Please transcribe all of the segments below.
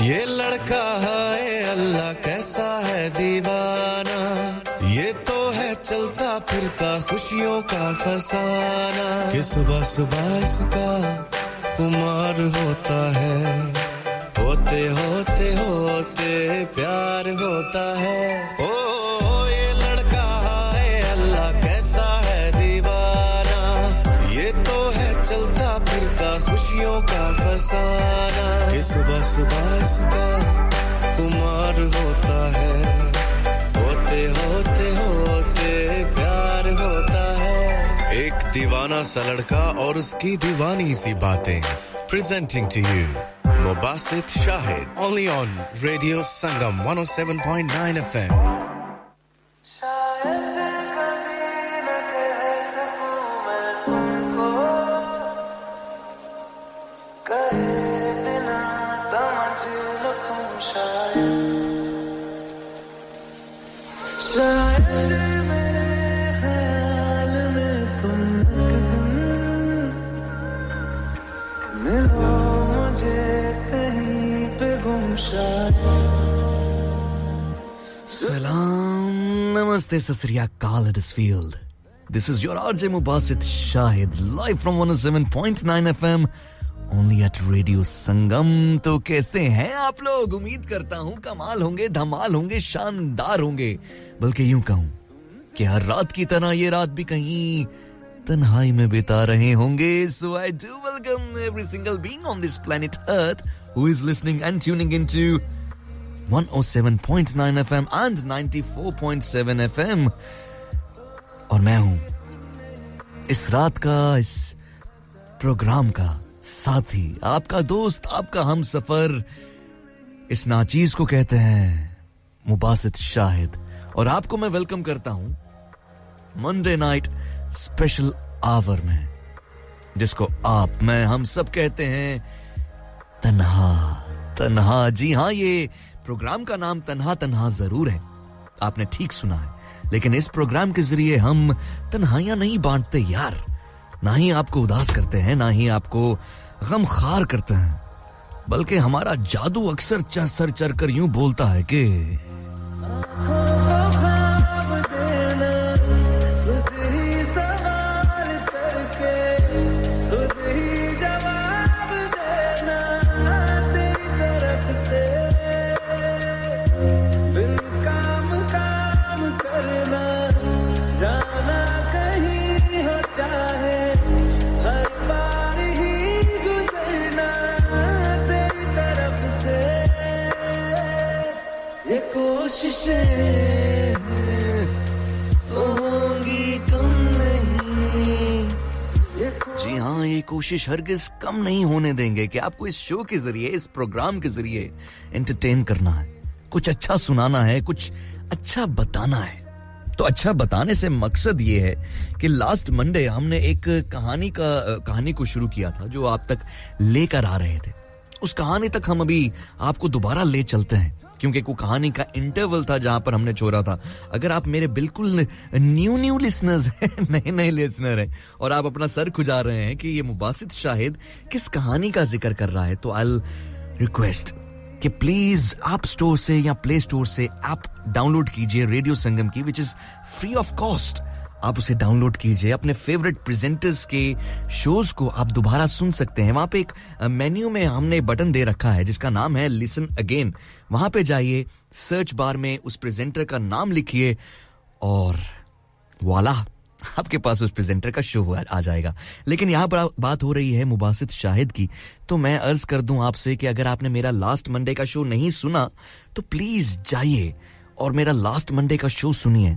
ये लड़का है अल्लाह कैसा है दीवाना ये तो है चलता फिरता खुशियों का फसाना कि सुबह सुबह इसका खुमार होता है होते होते होते प्यार होता है ओ ये लड़का है अल्लाह कैसा है दीवाना ये तो है चलता फिरता खुशियों का फसाना कि सुबह सुबह इसका खुमार होता है होते होते होते प्यार होता है एक दीवाना सा लड़का और उसकी दीवानी सी बातें presenting to you Mubasit Shahid only on Radio Sangam 107.9 FM Namaste Sasriya Kal at Field. This is your RJ Mubasit Shahid live from 107.9 FM only at Radio Sangam. तो कैसे हैं आप लोग उम्मीद करता हूं कमाल होंगे धमाल होंगे शानदार होंगे बल्कि यूं कहूं कि हर रात की तरह ये रात भी कहीं तन्हाई में बिता रहे होंगे. So I do welcome every single being on this planet Earth who is listening and tuning into 107.9 FM and 94.7 FM और मैं हूं इस रात का इस प्रोग्राम का साथी आपका दोस्त आपका हमसफर इस नाचीज को कहते हैं मुबासित शाहिद और आपको मैं वेलकम करता हूं मंडे नाइट स्पेशल आवर में जिसको आप मैं हम सब कहते हैं तन्हा जी हां ये प्रोग्राम का नाम तन्हा तन्हा जरूर है आपने ठीक सुना है लेकिन इस प्रोग्राम के जरिए हम तन्हाइयां नहीं बांटते यार ना ही आपको उदास करते हैं ना ही आपको गमखार करते हैं बल्कि हमारा जादू अक्सर सर चढ़कर यूं बोलता है कि जी हाँ ये कोशिश हरगिज कम नहीं होने देंगे कि आपको इस शो के जरिए इस प्रोग्राम के जरिए एंटरटेन करना है कुछ अच्छा सुनाना है कुछ अच्छा बताना है तो अच्छा बताने से मकसद ये है कि लास्ट मंडे हमने एक कहानी को शुरू किया था जो आप तक लेकर आ रहे थे उस कहानी तक हम अभी आपको दोबारा ले चलते हैं क्योंकि वो कहानी का इंटरवल था जहां पर हमने छोड़ा था अगर आप मेरे बिल्कुल न्यू लिसनर्स हैं नए लिसनर हैं और आप अपना सर खुजा रहे हैं कि ये मुबासित शाहिद किस कहानी का जिक्र कर रहा है तो आई रिक्वेस्ट कि प्लीज आप स्टोर से या प्ले स्टोर से ऐप डाउनलोड कीजिए रेडियो संगम की which is free of cost आप उसे डाउनलोड कीजिए अपने फेवरेट प्रेजेंटर्स के शोज को आप दोबारा सुन सकते हैं वहां पे एक मेन्यू में हमने बटन दे रखा है जिसका नाम है लिसन अगेन वहां पे जाइए सर्च बार में उस प्रेजेंटर का नाम लिखिए और वाला आपके पास उस प्रेजेंटर का शो आ जाएगा लेकिन यहां पर बात हो रही है मुबासित शाहिद की तो मैं अर्ज कर दूं आपसे कि अगर आपने मेरा लास्ट मंडे का शो नहीं सुना तो प्लीज जाइए और मेरा लास्ट मंडे का शो सुनिए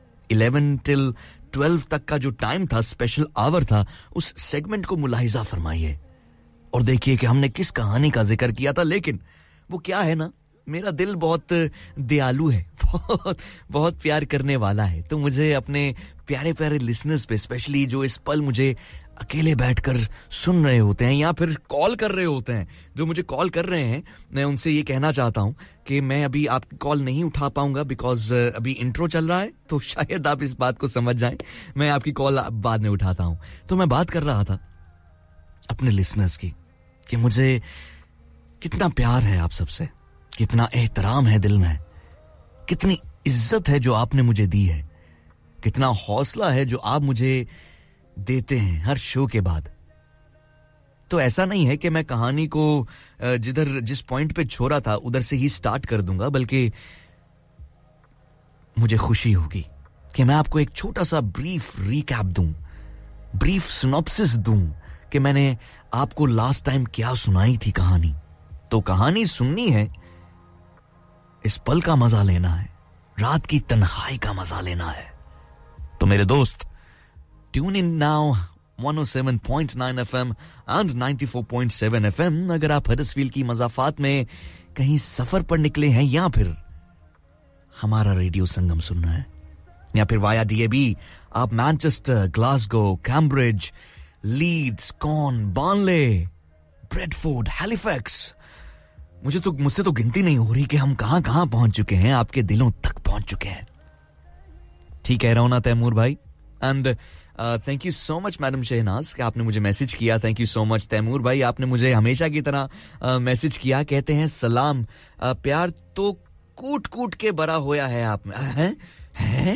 11 till 12 तक का जो टाइम था स्पेशल आवर था उस सेगमेंट को मुलाहिजा फरमाइए और देखिए कि हमने किस कहानी का जिक्र किया था लेकिन वो क्या है ना मेरा दिल बहुत दयालु है बहुत प्यार करने वाला है तो मुझे अपने प्यारे लिसनर्स पे स्पेशली जो इस पल मुझे अकेले बैठकर सुन रहे होते हैं या फिर कॉल कर रहे होते हैं जो मुझे कॉल कर रहे हैं मैं उनसे ये कहना चाहता हूं कि मैं अभी आपकी कॉल नहीं उठा पाऊंगा बिकॉज़ अभी इंट्रो चल रहा है तो शायद आप इस बात को समझ जाएं मैं आपकी कॉल बाद में उठाता हूं तो मैं बात कर रहा था अपने लिसनर्स की कि मुझे कितना प्यार है आप सबसे, कितना एहतराम है दिल में, कितनी इज्जत है जो आपने मुझे दी है, कितना हौसला है जो आप मुझे देते हैं हर शो के बाद। तो ऐसा नहीं है कि मैं कहानी को जिस पॉइंट पे छोड़ा था उधर से ही स्टार्ट कर दूंगा, बल्कि मुझे खुशी होगी कि मैं आपको एक छोटा सा ब्रीफ रिकैप दूं, ब्रीफ सिनॉप्सिस दूं कि मैंने आपको लास्ट टाइम क्या सुनाई थी कहानी। तो कहानी सुननी है, इस पल का मजा लेना है, रात की तन्हाई का मजा लेना है। तो मेरे दोस्त, tune in now 107.9 FM and 94.7 FM। अगर आप हडर्सफील्ड की मज़ाफात में कहीं सफर पर निकले हैं या फिर हमारा रेडियो संगम सुन रहे हैं, या फिर वाया DAB आप मैनचेस्टर, ग्लासगो, कैम्ब्रिज, लीड्स, कॉर्न, बार्नले, ब्रेडफोर्ड, हैलिफैक्स, मुझसे तो गिनती नहीं हो रही कि हम कहां पहुंच चुके हैं, आपके दिलों तक पहुंच चुके हैं। ठीक कह रहा हूं ना तैमूर भाई? And thank you so much madam Shahnaz कि आपने मुझे मैसेज किया। Thank you so much Taimur भाई, आपने मुझे हमेशा की तरह मैसेज किया। कहते हैं सलाम, प्यार तो कूट कूट के बड़ा होया है आप में। हैं?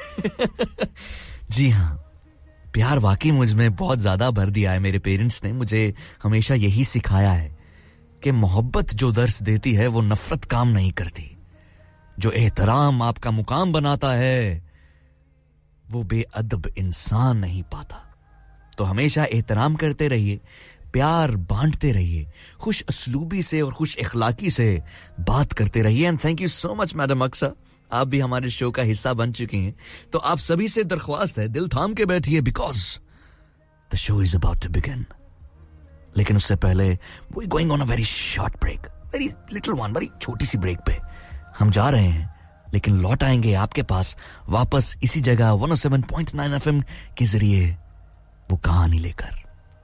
जी हाँ, प्यार वाकई मुझ में बहुत ज्यादा भर दिया है। मेरे पेरेंट्स ने मुझे हमेशा यही सिखाया है कि मोहब्बत जो दर्स देती है वो नफरत काम नहीं करती, जो एहतराम आपका मुकाम बनाता है वो बेअदब इंसान नहीं पाता। तो हमेशा एहतराम करते रहिए, प्यार बांटते रहिए, खुश असलूबी से और खुश इखलाकी से बात करते रहिए। And thank you so much madam Aqsa, आप भी हमारे शो का हिस्सा बन चुकी हैं। तो आप सभी से दरख्वास्त है, दिल थाम के बैठिए, because the show is about to begin. लेकिन उससे पहले we going on a very short break, very little one, बड़ी छोटी सी ब्रेक पे हम जा रहे हैं, लेकिन लौट आएंगे आपके पास वापस इसी जगह 107.9 FM के जरिए वो कहानी लेकर।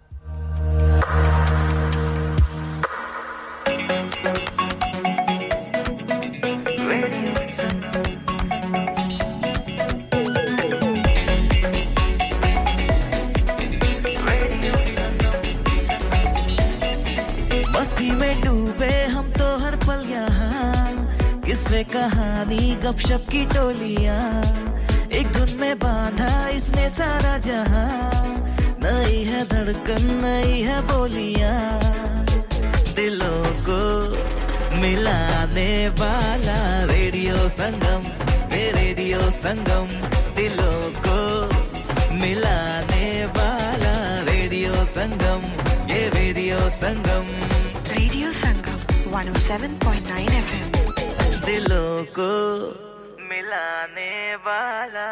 मस्ती में डूबे हम तो हर पल यहाँ, किससे कहानी गपशप की टोलियां, एक धुन में बांधा इसने सारा जहां, नई है धड़कन नई है बोलियां, दिलों को मिलाने वाला रेडियो संगम, रेडियो संगम, दिलों को मिलाने वाला रेडियो संगम, ये radio Sangam, radio Sangam 107.9 FM, दिलों को मिलाने वाला।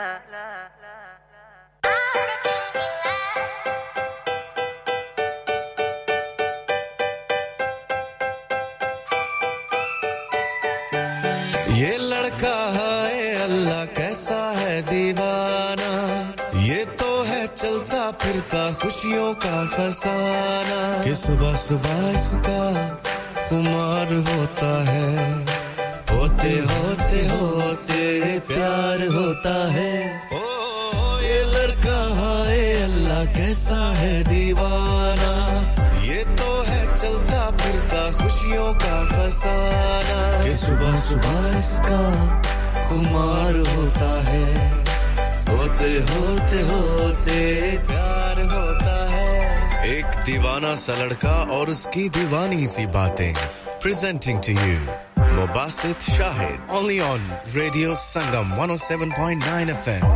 ये लड़का है अल्लाह कैसा है दीवाना, ये तो है चलता फिरता खुशियों का फसाना, कि सुबह सुबह इसका खुमार होता है, होते होते होते प्यार होता है। ओ ये लड़का है अल्लाह कैसा है दीवाना, ये तो है चलता फिरता खुशियों का फसाना, कि सुबह सुबह इसका खुमार होता है, होते होते होते प्यार होता है। एक दीवाना सा लड़का और उसकी दीवानी सी बातें, presenting to you Mubasit Shahid, only on Radio Sangam 107.9 FM.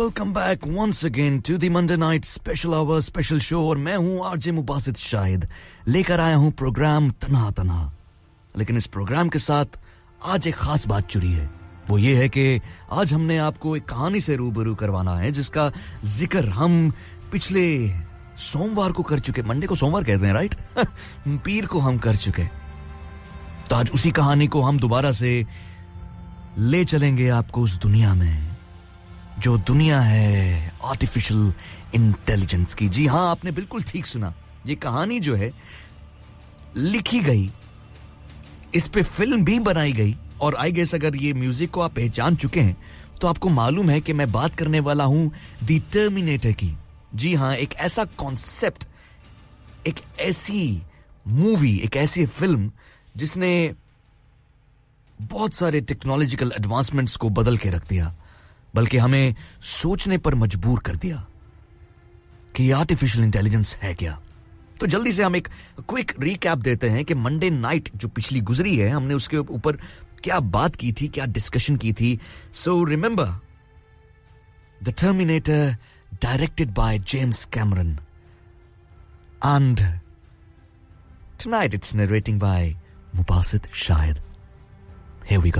welcome back once again to the Monday Night Special Hour Special Show और मैं हूं आरजे मुबासित शाहिद लेकर आया हूं प्रोग्राम तन्हा तन्हा लेकिन इस प्रोग्राम के साथ आज एक खास बात जुड़ी है वो ये है कि आज हमने आपको एक कहानी से रूबरू करवाना है जिसका जिक्र हम पिछले सोमवार को कर चुके मंडे को सोमवार कहते हैं राइट पीर को हम कर चुके तो आज उसी कहानी को हम दोबारा से ले चलेंगे आपको उस दुनिया में जो दुनिया है आर्टिफिशियल इंटेलिजेंस की जी हां आपने बिल्कुल ठीक सुना ये कहानी जो है लिखी गई इस पे फिल्म भी बनाई गई और आई गेस अगर ये म्यूजिक को आप पहचान चुके हैं तो आपको मालूम है कि मैं बात करने वाला हूं द टर्मिनेटर की जी हां एक ऐसा कॉन्सेप्ट एक ऐसी मूवी एक ऐसी फिल्म जिसने बहुत सारे टेक्नोलॉजिकल एडवांसमेंट्स को बदल के रख दिया बल्कि हमें सोचने पर मजबूर कर दिया कि आर्टिफिशियल इंटेलिजेंस है क्या तो जल्दी से हम एक क्विक रिकैप देते हैं कि मंडे नाइट जो पिछली गुजरी है हमने उसके ऊपर क्या बात की थी क्या डिस्कशन की थी so remember the Terminator directed by James Cameron and tonight it's narrating by Mubasit Shahid Here we go.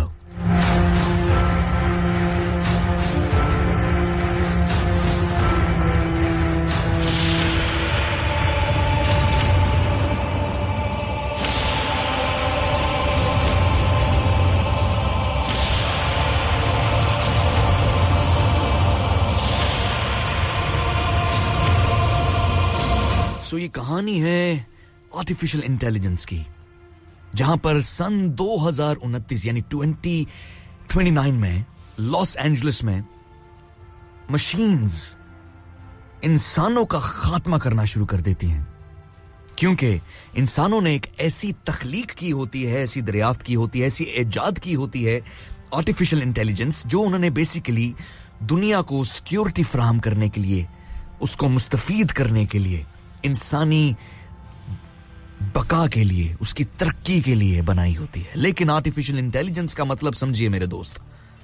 So ये कहानी है आर्टिफिशियल इंटेलिजेंस की जहां पर सन 2029 यानी 2029 में लॉस एंजलिस में मशीन्स इंसानों का खात्मा करना शुरू कर देती हैं क्योंकि इंसानों ने एक ऐसी तख्लीक की होती है ऐसी दरियाफ्त की होती है ऐसी इजाद की होती है आर्टिफिशियल इंटेलिजेंस जो उन्होंने बेसिकली दुनिया को सिक्योरिटी फराहम करने के लिए उसको मुस्तफीद करने के लिए इंसानी बका के लिए उसकी तरक्की के लिए बनाई होती है लेकिन आर्टिफिशियल इंटेलिजेंस का मतलब समझिए मेरे दोस्त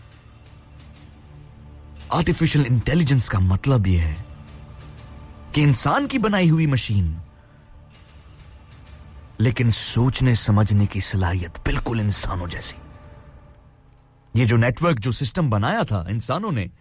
आर्टिफिशियल इंटेलिजेंस का मतलब यह है कि इंसान की बनाई हुई मशीन लेकिन सोचने समझने की सलाहियत बिल्कुल इंसानों जैसी ये जो नेटवर्क जो सिस्टम बनाया था इंसानों ने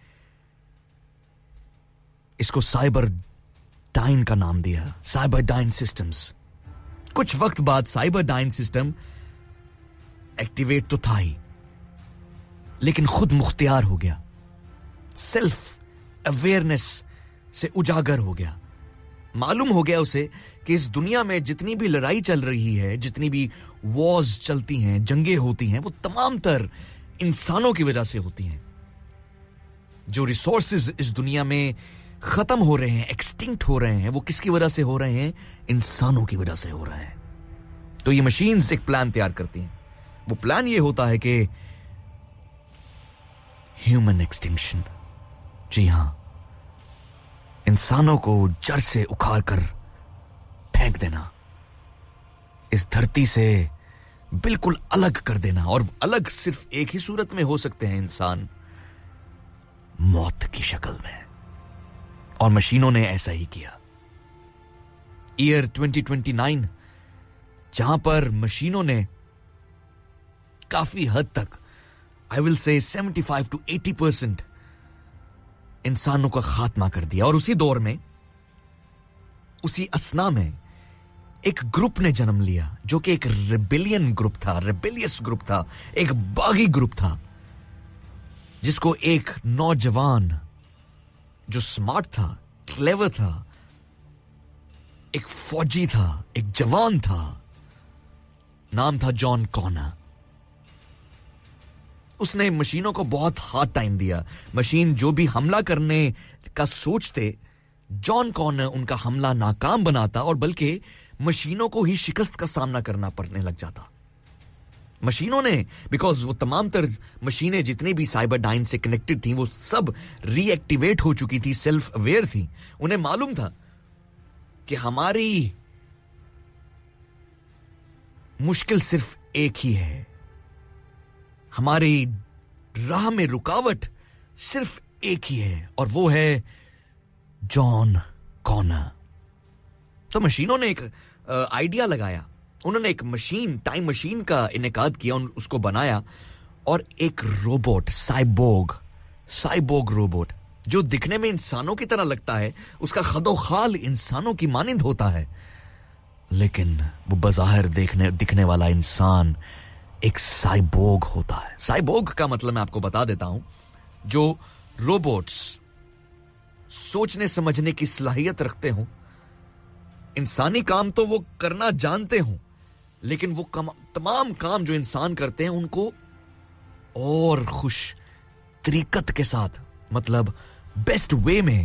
इसको साइबर डाइन का नाम दिया साइबर डाइन सिस्टम्स कुछ वक्त बाद साइबर डाइन सिस्टम एक्टिवेट तो था ही लेकिन खुद मुख्तियार हो गया सेल्फ अवेयरनेस से उजागर हो गया मालूम हो गया उसे कि इस दुनिया में जितनी भी लड़ाई चल रही है जितनी भी वॉर्स चलती हैं जंगें होती हैं वो तमाम तर इंसानों की वजह से होती हैं जो रिसोर्सेज इस दुनिया में खत्म हो रहे हैं एक्सटिंक्ट हो रहे हैं वो किसकी वजह से हो रहे हैं इंसानों की वजह से हो रहे हैं तो ये मशीन्स एक प्लान तैयार करती हैं वो प्लान ये होता है कि ह्यूमन एक्सटिंक्शन जी हां इंसानों को जड़ से उखाड़ कर फेंक देना इस धरती से बिल्कुल अलग कर देना और अलग सिर्फ एक ही सूरत में हो सकते हैं इंसान मौत की शक्ल में और मशीनों ने ऐसा ही किया ईयर 2029 जहां पर मशीनों ने काफी हद तक आई विल से 75 to 80% इंसानों का खात्मा कर दिया और उसी दौर में उसी असना में एक ग्रुप ने जन्म लिया जो कि एक रिबेलियन ग्रुप था रिबेलियस ग्रुप था एक बागी ग्रुप था जिसको एक नौजवान जो स्मार्ट था क्लेवर था एक फौजी था एक जवान था नाम था जॉन कॉनर उसने मशीनों को बहुत हार्ड टाइम दिया मशीन जो भी हमला करने का सोचते जॉन कॉनर उनका हमला नाकाम बनाता और बल्कि मशीनों को ही शिकस्त का सामना करना पड़ने लग जाता मशीनों ने बिकॉज वो तमाम तर मशीनें जितनी भी साइबर डाइन से कनेक्टेड थी वो सब रीएक्टिवेट हो चुकी थी सेल्फ अवेयर थी उन्हें मालूम था कि हमारी मुश्किल सिर्फ एक ही है हमारी राह में रुकावट सिर्फ एक ही है और वो है जॉन कॉनर। तो मशीनों ने एक आइडिया लगाया, उन्होंने एक मशीन, टाइम मशीन का इनेकाद किया, उसको बनाया और एक रोबोट, साइबोग रोबोट जो दिखने में इंसानों की तरह लगता है, उसका खदोखाल इंसानों की मानिंद होता है, लेकिन वो बज़ाहिर दिखने वाला इंसान एक साइबोग होता है। साइबोग का मतलब मैं आपको बता देता हूं, जो रोबोट्स सोचने समझने की सलाहियत रखते हो, इंसानी काम तो वो करना जानते हो, लेकिन वो तमाम काम जो इंसान करते हैं उनको और खुश तरीकत के साथ, मतलब बेस्ट वे में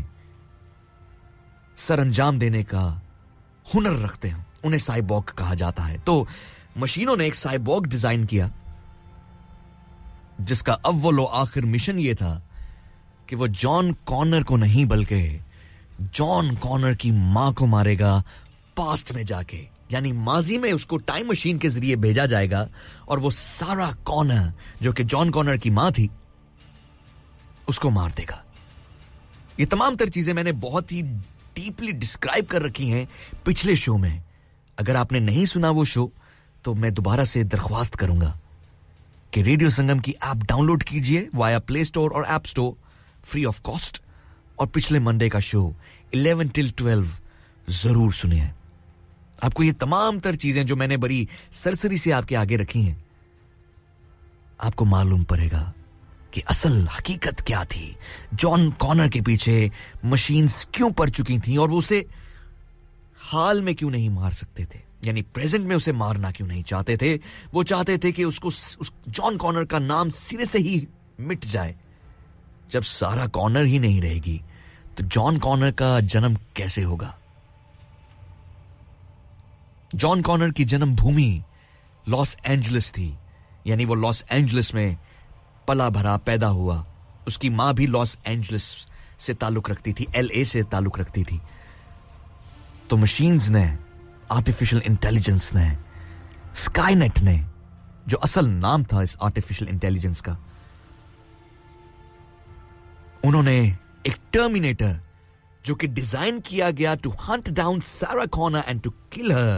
सरअंजाम देने का हुनर रखते हैं, उन्हें साइबॉग कहा जाता है। तो मशीनों ने एक साइबॉग डिजाइन किया जिसका अव्वल व आखिर मिशन यह था कि वो जॉन कॉनर को नहीं बल्कि जॉन कॉनर की मां को मारेगा पास्ट में जाके, यानी माजी में उसको टाइम मशीन के जरिए भेजा जाएगा और वो सारा कॉनर जो कि जॉन कॉनर की मां थी उसको मार देगा। ये तमाम तर चीजें मैंने बहुत ही डीपली डिस्क्राइब कर रखी हैं पिछले शो में। अगर आपने नहीं सुना वो शो तो मैं दोबारा से दरख्वास्त करूंगा कि रेडियो संगम की ऐप डाउनलोड कीजिए वाया प्ले स्टोर और App Store free of cost, और पिछले मंडे का शो 11 till 12 जरूर सुनिए। आपको ये तमाम तर चीजें जो मैंने बड़ी सरसरी से आपके आगे रखी हैं, आपको मालूम पड़ेगा कि असल हकीकत क्या थी, जॉन कॉनर के पीछे मशीन्स क्यों पड़ चुकी थी और वो उसे हाल में क्यों नहीं मार सकते थे, यानी प्रेजेंट में उसे मारना क्यों नहीं चाहते थे। वो चाहते थे कि उसको जॉन कॉनर का नाम सिरे से ही मिट जाए। जब सारा कॉनर ही नहीं रहेगी तो जॉन कॉनर का जन्म कैसे होगा। जॉन कॉनर की जन्म भूमि लॉस एंजलिस थी, यानी वो लॉस एंजलिस में पला भरा पैदा हुआ। उसकी मां भी लॉस एंजलिस से ताल्लुक रखती थी, LA से ताल्लुक रखती थी। तो मशीन्स ने, आर्टिफिशियल इंटेलिजेंस ने, स्काईनेट ने, जो असल नाम था इस आर्टिफिशियल इंटेलिजेंस का, उन्होंने एक टर्मिनेटर जो कि डिजाइन किया गया to hunt down Sarah Connor and to kill her,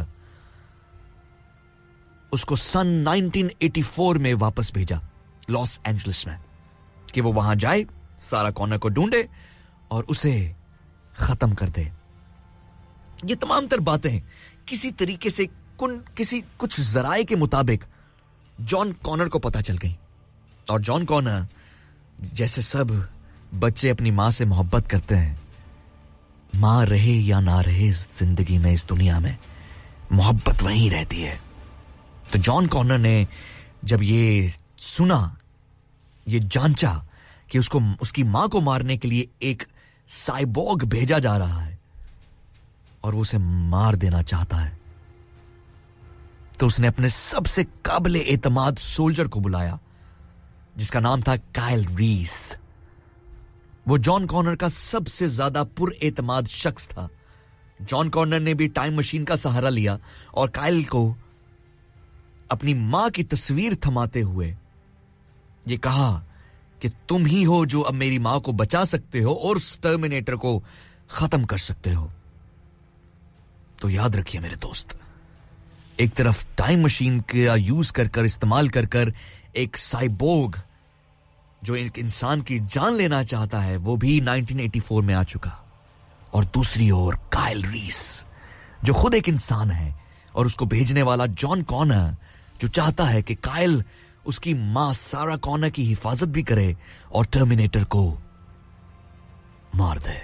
उसको सन 1984 में वापस भेजा लॉस एंजलिस में कि वो वहां जाए, सारा कॉनर को ढूंढे और उसे खत्म कर दे। ये तमाम तर बातें किसी तरीके से कुछ जराए के मुताबिक जॉन कॉनर को पता चल गई, और जॉन कॉनर जैसे सब बच्चे अपनी मां से मोहब्बत करते हैं, मां रहे या ना रहे इस जिंदगी में, इस दुनिया में मोहब्बत वहीं रहती है। तो जॉन कॉनर ने जब ये सुना, ये जांचा कि उसको उसकी मां को मारने के लिए एक साइबॉग भेजा जा रहा है और वो उसे मार देना चाहता है, तो उसने अपने सबसे काबिले एतमाद सोल्जर को बुलाया जिसका नाम था काइल रीस। वो जॉन कॉनर का सबसे ज्यादा पुरएतमाद शख्स था। जॉन कॉनर ने भी टाइम मशीन का सहारा लिया और काइल को अपनी मां की तस्वीर थमाते हुए ये कहा कि तुम ही हो जो अब मेरी मां को बचा सकते हो और उस टर्मिनेटर को खत्म कर सकते हो। तो याद रखिए मेरे दोस्त, एक तरफ टाइम मशीन का यूज कर इस्तेमाल कर एक साइबोग जो एक इंसान की जान लेना चाहता है, वो भी 1984 में आ चुका, और दूसरी ओर काइल रीस जो खुद एक इंसान है और उसको भेजने वाला जॉन कॉनर जो चाहता है कि काइल उसकी मां सारा कॉनर की हिफाजत भी करे और टर्मिनेटर को मार दे।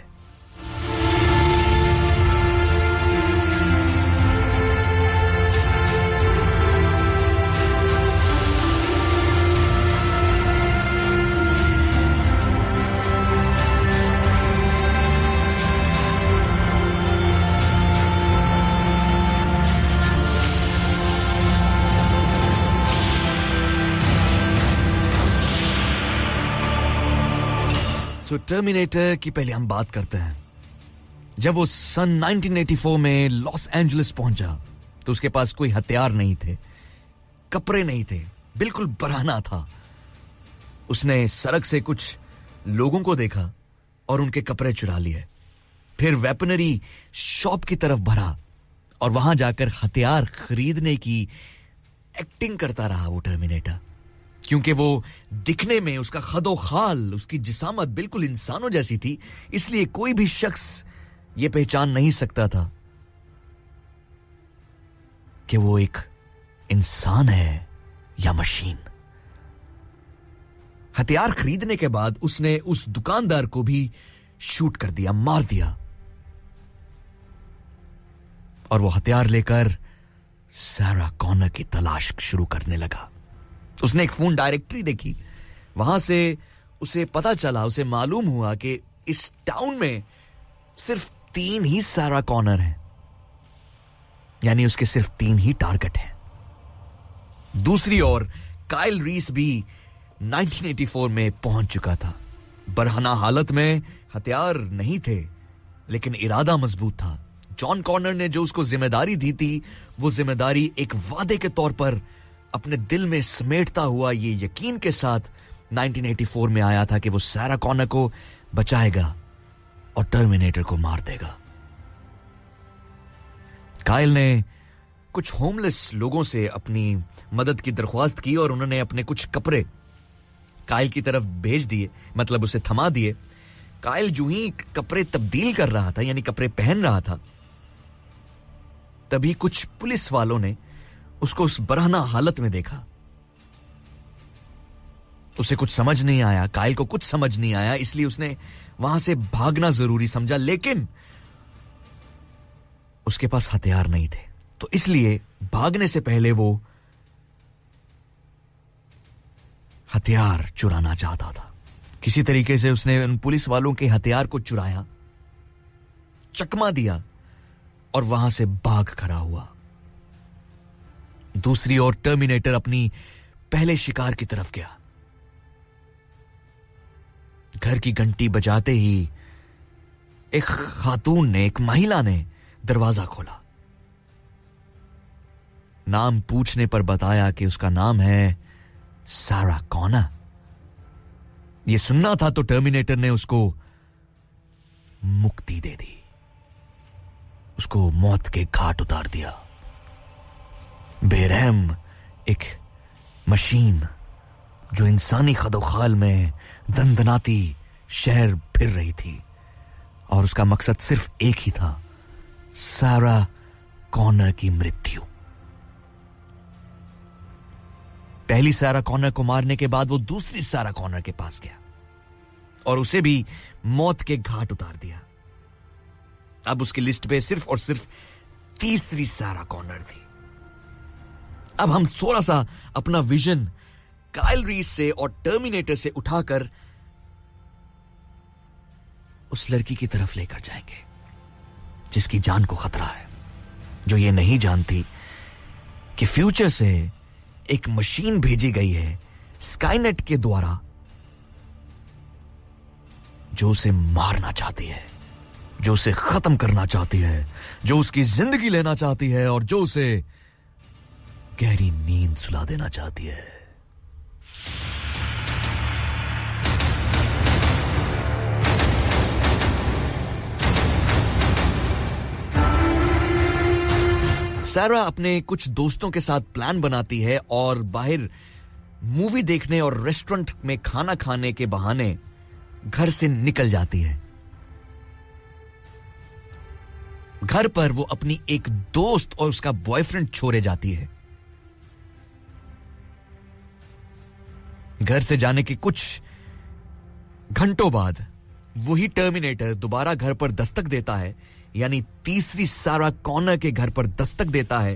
तो टर्मिनेटर की पहले हम बात करते हैं। जब वो सन 1984 में लॉस एंजलिस पहुंचा तो उसके पास कोई हथियार नहीं थे, कपड़े नहीं थे, बिल्कुल बरहना था। उसने सड़क से कुछ लोगों को देखा और उनके कपड़े चुरा लिए। फिर वेपनरी शॉप की तरफ बढ़ा और वहां जाकर हथियार खरीदने की एक्टिंग करता रहा वो टर्मिनेटर, क्योंकि वो दिखने में उसका खदोखाल, उसकी जिसामत बिल्कुल इंसानों जैसी थी, इसलिए कोई भी शख्स ये पहचान नहीं सकता था कि वो एक इंसान है या मशीन। हथियार खरीदने के बाद उसने उस दुकानदार को भी शूट कर दिया, मार दिया, और वो हथियार लेकर सारा कॉर्नर की तलाश शुरू करने लगा। उसने एक फोन डायरेक्टरी देखी, वहां से उसे पता चला, उसे मालूम हुआ कि इस टाउन में सिर्फ 3 ही सारा कॉर्नर हैं, यानी उसके सिर्फ 3 ही टारगेट हैं। दूसरी ओर काइल रीस भी 1984 में पहुंच चुका था। बरहना हालत में, हथियार नहीं थे, लेकिन इरादा मजबूत था। जॉन कॉर्नर ने जो उसको जिम्मेदारी दी थी, वो जिम्मेदारी एक वादे के तौर पर अपने दिल में समेटता हुआ ये यकीन के साथ 1984 में आया था कि वो सारा कॉर्नर को बचाएगा और टर्मिनेटर को मार देगा। काइल ने कुछ होमलेस लोगों से अपनी मदद की दरख्वास्त की और उन्होंने अपने कुछ कपड़े काइल की तरफ भेज दिए, मतलब उसे थमा दिए। काइल जो ही कपड़े तब्दील कर रहा था, यानी कपड़े पहन रहा था, तभी कुछ पुलिस वालों ने उसको उस बरहना हालत में देखा। उसे कुछ समझ नहीं आया, काइल को कुछ समझ नहीं आया, इसलिए उसने वहां से भागना जरूरी समझा, लेकिन उसके पास हथियार नहीं थे, तो इसलिए भागने से पहले वो हथियार चुराना चाहता था। किसी तरीके से उसने उन पुलिस वालों के हथियार को चुराया, चकमा दिया और वहां से भाग खड़ा हुआ। दूसरी ओर टर्मिनेटर अपनी पहले शिकार की तरफ गया। घर की घंटी बजाते ही एक खातून ने, एक महिला ने दरवाजा खोला। नाम पूछने पर बताया कि उसका नाम है सारा कॉर्नर। ये सुनना था तो टर्मिनेटर ने उसको मुक्ति दे दी, उसको मौत के घाट उतार दिया। बेरहम एक मशीन जो इंसानी खदोखाल में दंदनाती शहर फिर रही थी, और उसका मकसद सिर्फ एक ही था, सारा कॉर्नर की मृत्यु। पहली सारा कॉर्नर को मारने के बाद वो दूसरी सारा कॉर्नर के पास गया और उसे भी मौत के घाट उतार दिया। अब उसकी लिस्ट पे सिर्फ और सिर्फ तीसरी सारा कॉर्नर थी। अब हम थोड़ा सा अपना विजन काइल रीस से और टर्मिनेटर से उठाकर उस लड़की की तरफ लेकर जाएंगे जिसकी जान को खतरा है, जो ये नहीं जानती कि फ्यूचर से एक मशीन भेजी गई है स्काईनेट के द्वारा, जो उसे मारना चाहती है, जो उसे खत्म करना चाहती है, जो उसकी जिंदगी लेना चाहती है और जो उसे गहरी नींद सुला देना चाहती है। सारा अपने कुछ दोस्तों के साथ प्लान बनाती है और बाहर मूवी देखने और रेस्टोरेंट में खाना खाने के बहाने घर से निकल जाती है। घर पर वो अपनी एक दोस्त और उसका बॉयफ्रेंड छोड़े जाती है। घर से जाने के कुछ घंटों बाद वही टर्मिनेटर दोबारा घर पर दस्तक देता है, यानी तीसरी सारा कॉर्नर के घर पर दस्तक देता है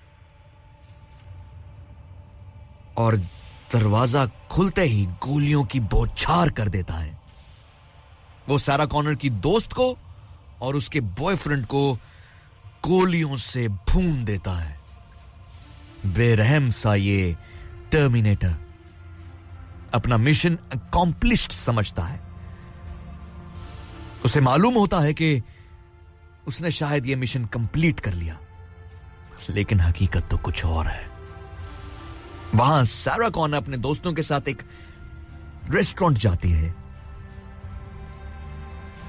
और दरवाजा खुलते ही गोलियों की बौछार कर देता है। वो सारा कॉर्नर की दोस्त को और उसके बॉयफ्रेंड को गोलियों से भून देता है। बेरहम सा ये टर्मिनेटर अपना मिशन अकॉम्प्लिश्ड समझता है। उसे मालूम होता है कि उसने शायद यह मिशन कंप्लीट कर लिया, लेकिन हकीकत तो कुछ और है। वहां सारा कॉर्नर अपने दोस्तों के साथ एक रेस्टोरेंट जाती है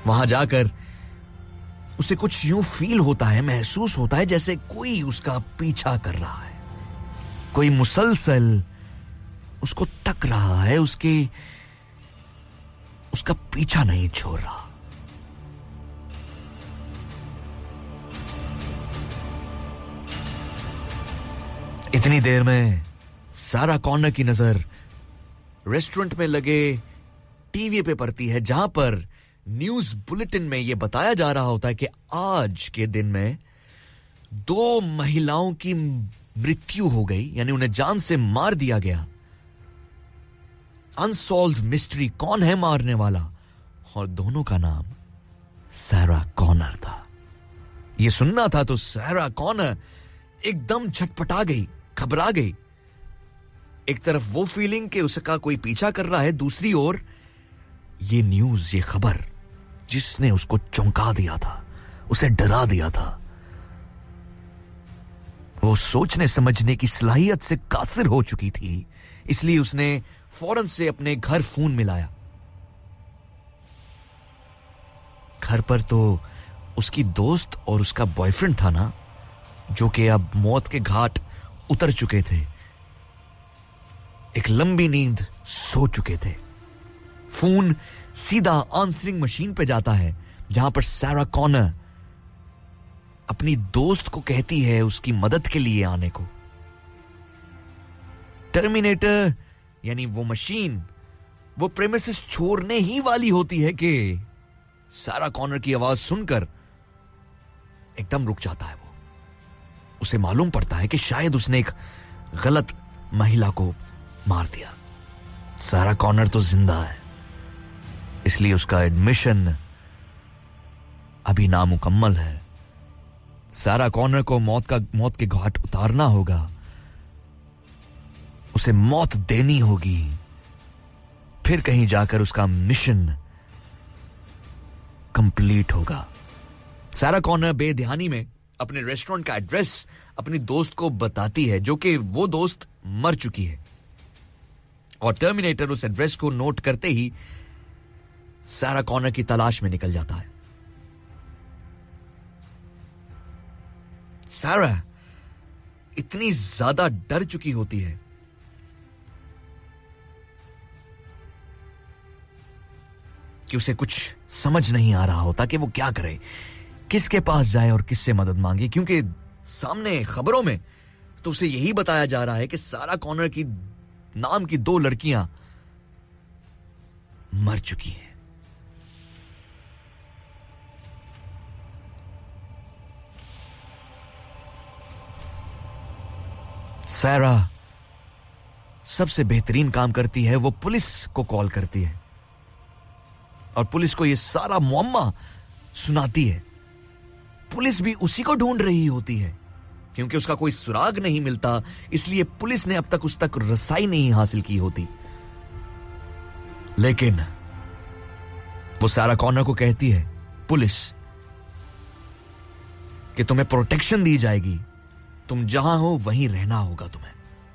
वहां जाकर उसे कुछ यूं फील होता है, महसूस होता है जैसे कोई उसका पीछा कर रहा है, कोई मुसलसल उसको तक रहा है, उसका पीछा नहीं छोड़ रहा। इतनी देर में सारा कॉर्नर की नजर रेस्टोरेंट में लगे टीवी पे पड़ती है, जहां पर न्यूज बुलेटिन में यह बताया जा रहा होता है कि आज के दिन में 2 महिलाओं की मृत्यु हो गई, यानी उन्हें जान से मार दिया गया। अनसॉल्व्ड मिस्ट्री, कौन है मारने वाला, और दोनों का नाम सारा कॉर्नर था। यह सुनना था तो सारा कॉर्नर एकदम छटपटा गई, घबरा गई। एक तरफ वो फीलिंग कि उसका कोई पीछा कर रहा है, दूसरी ओर ये न्यूज, ये खबर जिसने उसको चौंका दिया था, उसे डरा दिया था। वो सोचने समझने की सलाहियत से कासिर हो चुकी थी, इसलिए उसने फौरन से अपने घर फोन मिलाया। घर पर तो उसकी दोस्त और उसका बॉयफ्रेंड था ना, जो कि अब मौत के घाट उतर चुके थे, एक लंबी नींद सो चुके थे। फोन सीधा आंसरिंग मशीन पे जाता है, जहां पर सारा कॉर्नर अपनी दोस्त को कहती है उसकी मदद के लिए आने को। टर्मिनेटर यानी वो मशीन वो प्रेमिसेस छोड़ने ही वाली होती है कि सारा कॉर्नर की आवाज सुनकर एकदम रुक जाता है। वो उसे मालूम पड़ता है कि शायद उसने एक गलत महिला को मार दिया। सारा कॉर्नर तो जिंदा है, इसलिए उसका एडमिशन अभी नामुकम्मल है। सारा कॉर्नर को मौत के घाट उतारना होगा, उसे मौत देनी होगी, फिर कहीं जाकर उसका मिशन कंप्लीट होगा। सारा कॉर्नर बेध्यानी में अपने रेस्टोरेंट का एड्रेस अपनी दोस्त को बताती है, जो कि वो दोस्त मर चुकी है, और टर्मिनेटर उस एड्रेस को नोट करते ही सारा कॉर्नर की तलाश में निकल जाता है। सारा इतनी ज्यादा डर चुकी होती है कि उसे कुछ समझ नहीं आ रहा होता कि वो क्या करे, किसके पास जाए और किससे मदद मांगे, क्योंकि सामने खबरों में तो उसे यही बताया जा रहा है कि सारा कॉर्नर की नाम की 2 लड़कियां मर चुकी हैं। सारा सबसे बेहतरीन काम करती है, वो पुलिस को कॉल करती है और पुलिस को यह सारा मुअम्मा सुनाती है। पुलिस भी उसी को ढूंढ रही होती है, क्योंकि उसका कोई सुराग नहीं मिलता, इसलिए पुलिस ने अब तक उस तक रसाई नहीं हासिल की होती। लेकिन वो सारा कॉर्नर को कहती है पुलिस कि तुम्हें प्रोटेक्शन दी जाएगी, तुम जहां हो वहीं रहना होगा तुम्हें।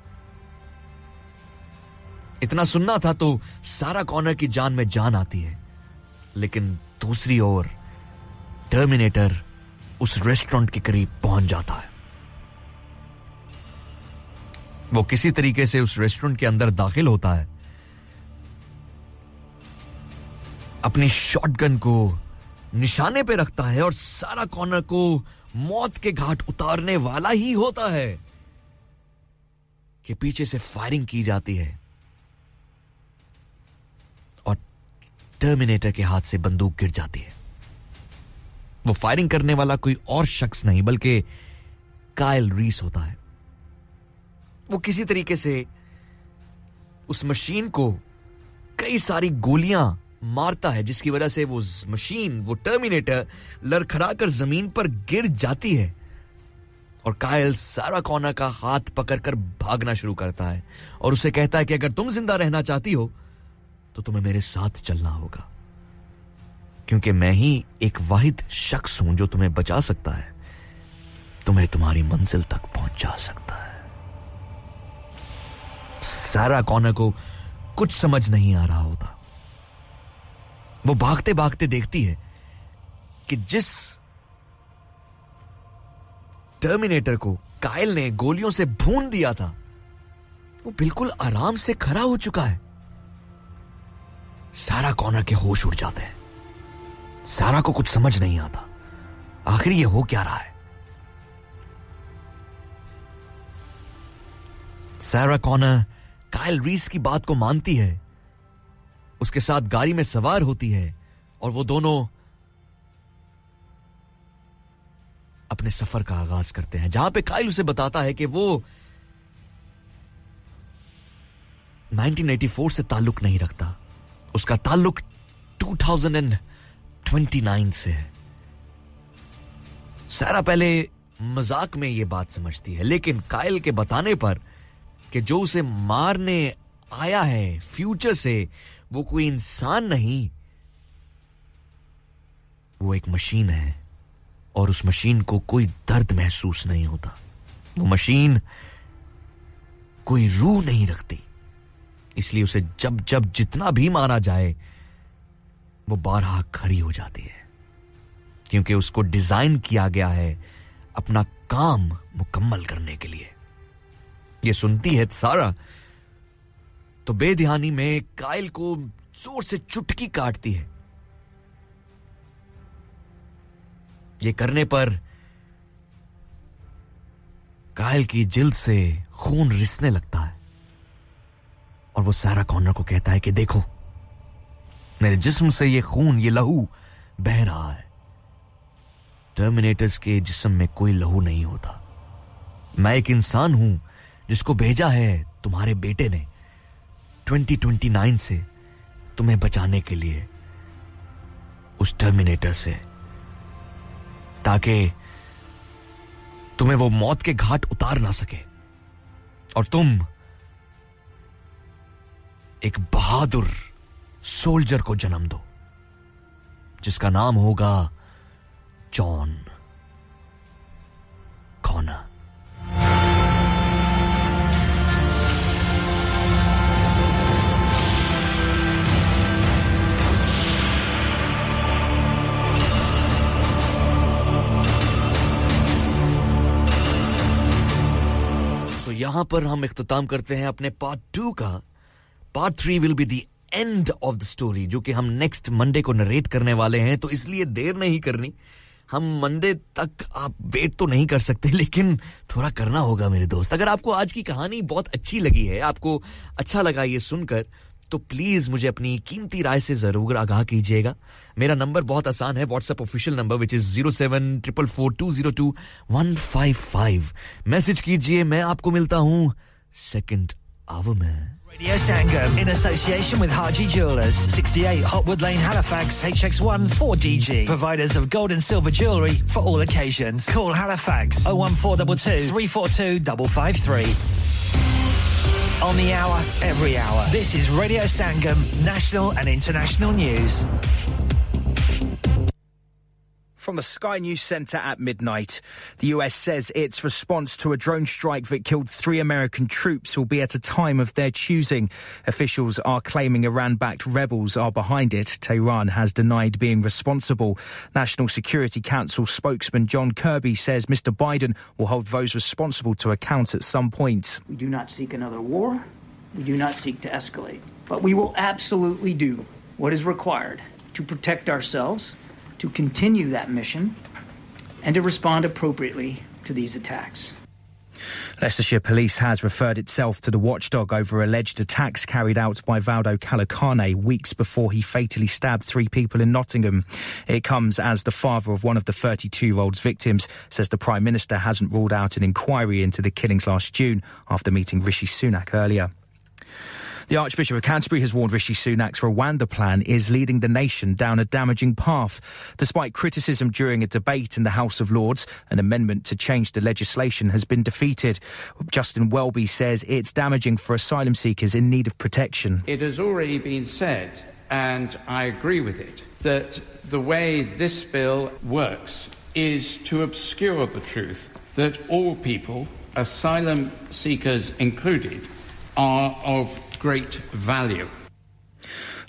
इतना सुनना था तो सारा कॉर्नर की जान में जान आती है, लेकिन दूसरी ओर टर्मिनेटर उस रेस्टोरेंट के करीब पहुंच जाता है। वो किसी तरीके से उस रेस्टोरेंट के अंदर दाखिल होता है, अपनी शॉटगन को निशाने पे रखता है और सारा कॉर्नर को मौत के घाट उतारने वाला ही होता है कि पीछे से फायरिंग की जाती है और टर्मिनेटर के हाथ से बंदूक गिर जाती है। वो फायरिंग करने वाला कोई और शख्स नहीं बल्कि काइल रीस होता है। वो किसी तरीके से उस मशीन को कई सारी गोलियां मारता है, जिसकी वजह से वो मशीन, वो टर्मिनेटर लड़खड़ाकर जमीन पर गिर जाती है और काइल सारा कॉर्नर का हाथ पकड़कर भागना शुरू करता है और उसे कहता है कि अगर तुम जिंदा रहना चाहती हो तो तुम्हें मेरे साथ चलना होगा, क्योंकि मैं ही एक वाहिद शख्स हूं जो तुम्हें बचा सकता है, तुम्हें तुम्हारी मंजिल तक पहुंचा सकता है। सारा कॉर्नर को कुछ समझ नहीं आ रहा होता। वो भागते भागते देखती है कि जिस टर्मिनेटर को काइल ने गोलियों से भून दिया था वो बिल्कुल आराम से खड़ा हो चुका है। सारा कॉनर के होश उड़ जाते हैं। सारा को कुछ समझ नहीं आता आखिर ये हो क्या रहा है। सारा कॉनर काइल रीस की बात को मानती है, उसके साथ गाड़ी में सवार होती है और वो दोनों अपने सफर का आगाज करते हैं, जहां पे काइल उसे बताता है कि वो 1984 से ताल्लुक नहीं रखता, उसका ताल्लुक 2029 से है। सारा पहले मजाक में ये बात समझती है, लेकिन काइल के बताने पर कि जो उसे मारने आया है फ्यूचर से वो कोई इंसान नहीं, वो एक मशीन है और उस मशीन को कोई दर्द महसूस नहीं होता। वो मशीन कोई रूह नहीं रखती, इसलिए उसे जब जब जितना भी मारा जाए वो बारहा खड़ी हो जाती है, क्योंकि उसको डिजाइन किया गया है अपना काम मुकम्मल करने के लिए। ये सुनती है सारा तो बेध्यानी में काइल को जोर से चुटकी काटती है। ये करने पर काइल की जिल्द से खून रिसने लगता है और वो सारा कॉनर को कहता है कि देखो मेरे जिस्म से ये खून, ये लहू बह रहा है। टर्मिनेटर्स के जिस्म में कोई लहू नहीं होता। मैं एक इंसान हूं जिसको भेजा है तुम्हारे बेटे ने 2029 से तुम्हें बचाने के लिए उस टर्मिनेटर से, ताकि तुम्हें वो मौत के घाट उतार ना सके और तुम एक बहादुर सोल्जर को जन्म दो जिसका नाम होगा जॉन कॉनर। यहां पर हम इख्तिताम करते हैं अपने पार्ट 2 का। Part 3 will be the end of the story, जो कि हम नेक्स्ट मंडे को नरेट करने वाले हैं, तो इसलिए देर नहीं करनी। हम मंडे तक आप वेट तो नहीं कर सकते, लेकिन थोड़ा करना होगा मेरे दोस्त। अगर आपको आज की कहानी बहुत अच्छी लगी है, आपको अच्छा लगा ये सुनकर, तो प्लीज मुझे अपनी कीमती राय से जरूर आगाह कीजिएगा। मेरा नंबर बहुत आसान है, WhatsApp official number which is 07444202155। Message कीजिए, मैं आपको मिलता हूं सेकंड आवर में। Radio Sangam in association with Haji Jewellers, 68 Hotwood Lane, Halifax, HX1 4DG. Providers of gold and silver jewellery for all occasions. Call Halifax 01422 342 553. On the hour, every hour. This is Radio Sangam, national and international news. From the Sky News Centre at midnight, the US says its response to a drone strike that killed 3 American troops will be at a time of their choosing. Officials are claiming Iran-backed rebels are behind it. Tehran has denied being responsible. National Security Council spokesman John Kirby says Mr. Biden will hold those responsible to account at some point. We do not seek another war. We do not seek to escalate. But we will absolutely do what is required to protect ourselves, to continue that mission, and to respond appropriately to these attacks. Leicestershire Police has referred itself to the watchdog over alleged attacks carried out by Valdo Calacane weeks before he fatally stabbed 3 people in Nottingham. It comes as the father of one of the 32-year-old's victims says the Prime Minister hasn't ruled out an inquiry into the killings last June after meeting Rishi Sunak earlier. The Archbishop of Canterbury has warned Rishi Sunak's Rwanda plan is leading the nation down a damaging path. Despite criticism during a debate in the House of Lords, an amendment to change the legislation has been defeated. Justin Welby says it's damaging for asylum seekers in need of protection. It has already been said, and I agree with it, that the way this bill works is to obscure the truth that all people, asylum seekers included, are of great value.